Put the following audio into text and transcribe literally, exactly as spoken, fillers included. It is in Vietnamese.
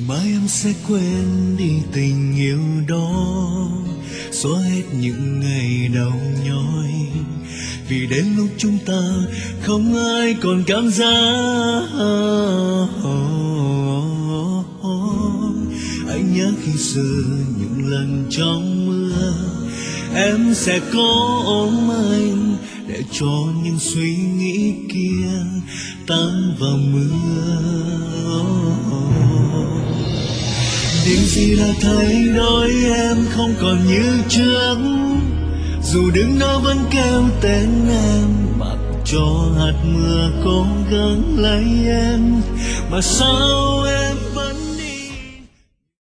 mai em sẽ quên đi tình yêu đó, xóa hết những ngày đau nhói, vì đến lúc chúng ta không ai còn cảm giác. Anh nhớ khi xưa những lần trong mưa em sẽ có ôm anh, để cho những suy nghĩ kia tan vào mưa. Điều gì đã thay đổi em không còn như trước, dù đứng đó vẫn kêu tên em, mặc cho hạt mưa cố gắng lấy em, mà sao em